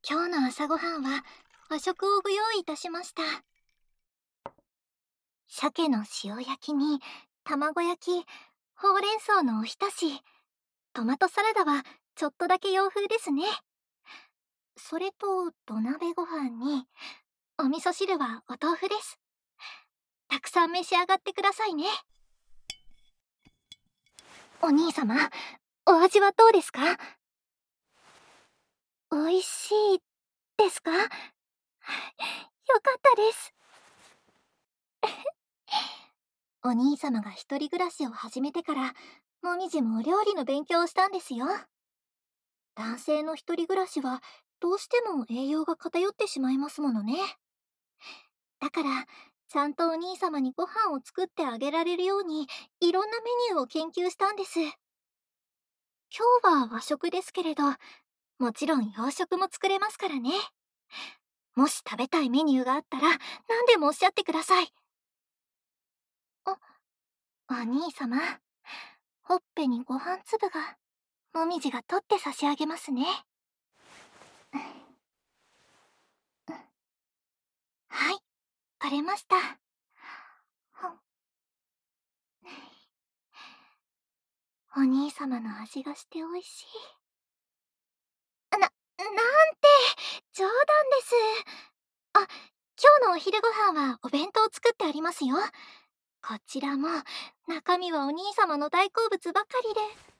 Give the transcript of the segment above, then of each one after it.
今日の朝ごはんは和食をご用意いたしました。鮭の塩焼きに卵焼き、ほうれん草のおひたし、トマトサラダはちょっとだけ洋風ですね。それと土鍋ご飯にお味噌汁はお豆腐です。たくさん召し上がってくださいね。お兄様、お味はどうですか？おいしいですか？よかったです。お兄様が一人暮らしを始めてから、もみじもお料理の勉強をしたんですよ。男性の一人暮らしは、どうしても栄養が偏ってしまいますものね。だから、ちゃんとお兄様にご飯を作ってあげられるように、いろんなメニューを研究したんです。今日は和食ですけれど、もちろん洋食も作れますからね。もし食べたいメニューがあったら、何でもおっしゃってください。お、お兄様、ほっぺにご飯粒が、もみじが取って差し上げますね。はい、取れました。ほんお兄様の味がして美味しい。なんて、冗談です。あ、今日のお昼ご飯はお弁当を作ってありますよ。こちらも、中身はお兄様の大好物ばかりで。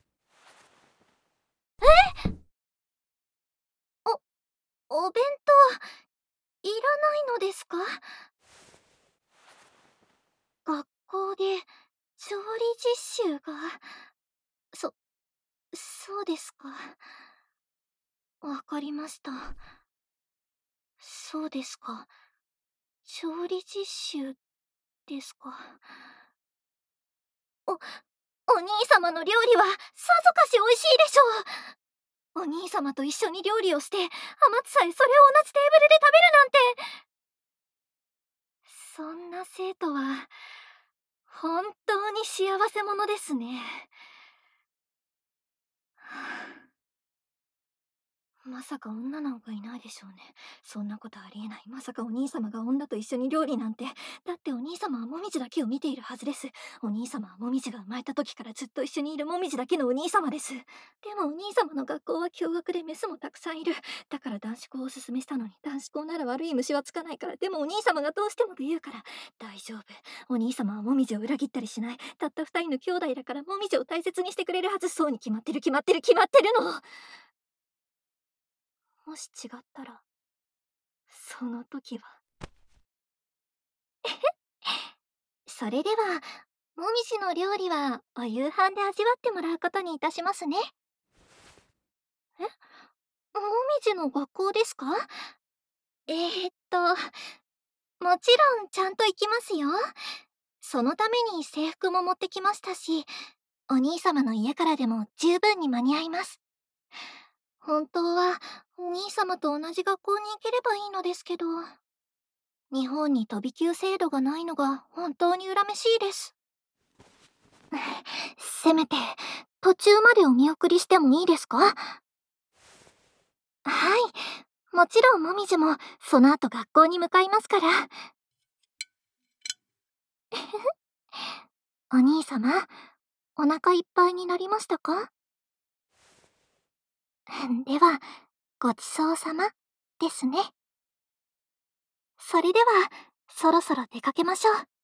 お弁当、いらないのですか？学校で調理実習が。そ、そうですか。わかりました。そうですか。調理実習ですか。お兄様の料理はさぞかし美味しいでしょう。お兄様と一緒に料理をして余ってさえそれを同じテーブルで食べるなんて。そんな生徒は本当に幸せ者ですね。まさか女なんかいないでしょうね。そんなことありえない。まさかお兄様が女と一緒に料理なんて。だってお兄様はもみじだけを見ているはずです。お兄様はもみじが生まれた時からずっと一緒にいるもみじだけのお兄様です。でもお兄様の学校は共学でメスもたくさんいる。だから男子校をおすすめしたのに、男子校なら悪い虫はつかないから。でもお兄様がどうしてもと言うから。大丈夫。お兄様はもみじを裏切ったりしない。たった二人の兄弟だからもみじを大切にしてくれるはず。そうに決まってる決まってる決まってるの。もし違ったら、その時は。それでは、もみじの料理はお夕飯で味わってもらうことにいたしますね。え、もみじの学校ですか？えーっと、もちろんちゃんと行きますよ。そのために制服も持ってきましたし、お兄様の家からでも十分に間に合います。本当は、お兄様と同じ学校に行ければいいのですけど、日本に飛び級制度がないのが本当に恨めしいです。せめて、途中までお見送りしてもいいですか？はい。もちろんもみじも、その後学校に向かいますから。お兄様、お腹いっぱいになりましたか？では、ごちそうさまですね。それでは、そろそろ出かけましょう。